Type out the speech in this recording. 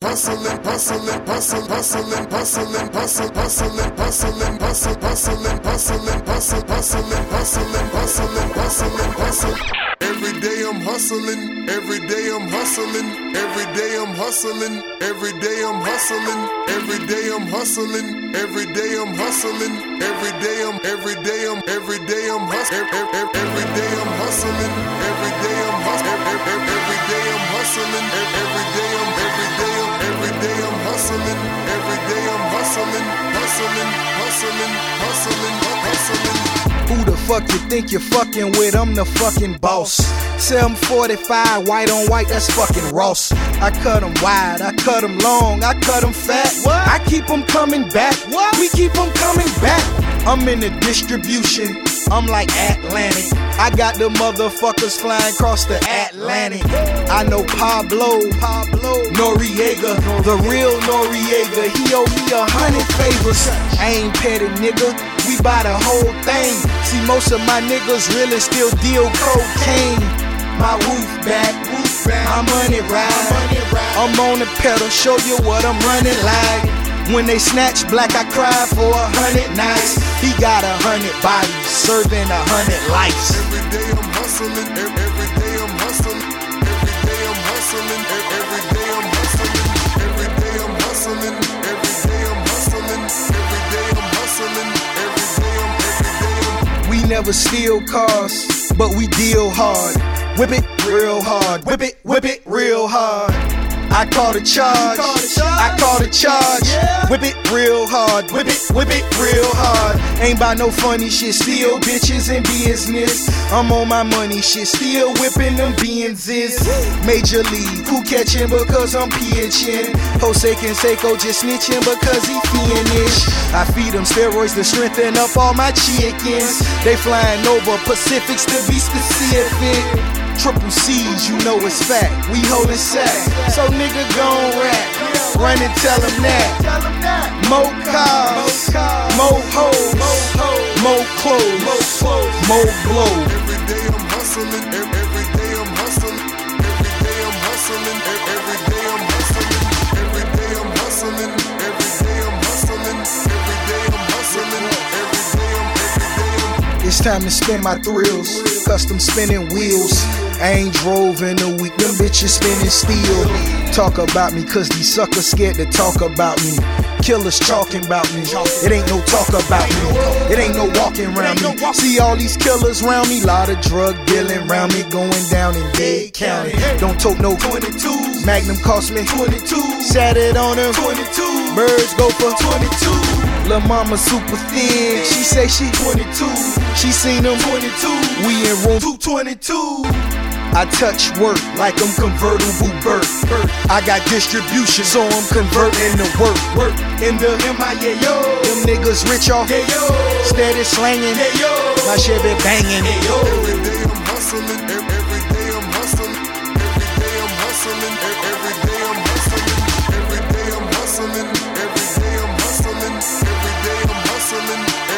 hustling, hustling, hustling, hustling, hustling, hustling, hustling, hustling, hustling, hustling, hustling, hustling, hustling, hustling, hustling, hustling, hustling. Every day I'm hustling, every day I'm hustling, every day I'm hustling, every day I'm hustling, every day I'm hustling, every day I'm hustling, every day I'm hustling, every day I'm hustling, every day I'm hustling, every day I'm hustling, every day I'm hustling, hustling, hustling, hustling. Who the fuck you think you're fucking with? I'm the fucking boss. 745, white on white, that's fucking Ross. I cut them wide, I cut them long, I cut them fat. What? I keep them coming back. What? We keep them coming back. I'm in the distribution, I'm like Atlantic. I got the motherfuckers flying across the Atlantic. I know Pablo Noriega, the real Noriega. He owe me 100 favors. I ain't petty, nigga. We buy the whole thing. See, most of my niggas really still deal cocaine. My roof back, my money ride. I'm on the pedal, show you what I'm running like. When they snatch black, I cry for 100 nights. He got 100 bodies, serving 100 lives. Every day I'm hustling, every day I'm hustling, every day I'm hustling, every day I'm hustling, every day I'm hustling, every day I'm hustling, every day I'm hustling, every day I'm. We never steal cars, but we deal hard. Whip it real hard, whip it real hard. I call the charge, I call the charge. Whip it real hard, whip it real hard. Ain't by no funny shit, still bitches in business. I'm on my money shit, still whipping them Benzes. Major league, who catching because I'm pitching? Jose Canseco just snitching because he fiendish. I feed them steroids to strengthen up all my chickens. They flying over Pacifics to be specific. Triple C's, you know it's fact. We holding sack, so nigga gon' rap. Run and tell him that. More cars, more hoes, more clothes, more blow. Every day I'm hustling, every day I'm hustling, every day I'm hustling, every day I'm hustling, every day I'm hustling, every day I'm hustling, every day I'm hustling, every day I'm. It's time to spin my thrills, custom spinning wheels. I ain't drove in a week, them bitches spinning steel. Talk about me, cause these suckers scared to talk about me. Killers talking about me, it ain't no talk about me. It ain't no walking around me. See all these killers around me, lot of drug dealing around me, going down in Dade County. Don't tote no 22s, Magnum cost me 22. Sat it on them 22. Birds go for 22. Lil' mama super thin, she say she 22. She seen them 22. We in room 222. I touch work like I'm convertible Burt. I got distribution, so I'm converting to work. In the MIA, them niggas rich off, steady slanging, my shit be banging. Every day I'm hustling, every day I'm hustling, every day I'm hustling, every day I'm hustling, every day I'm hustling, every day I'm hustling, every day I'm hustling.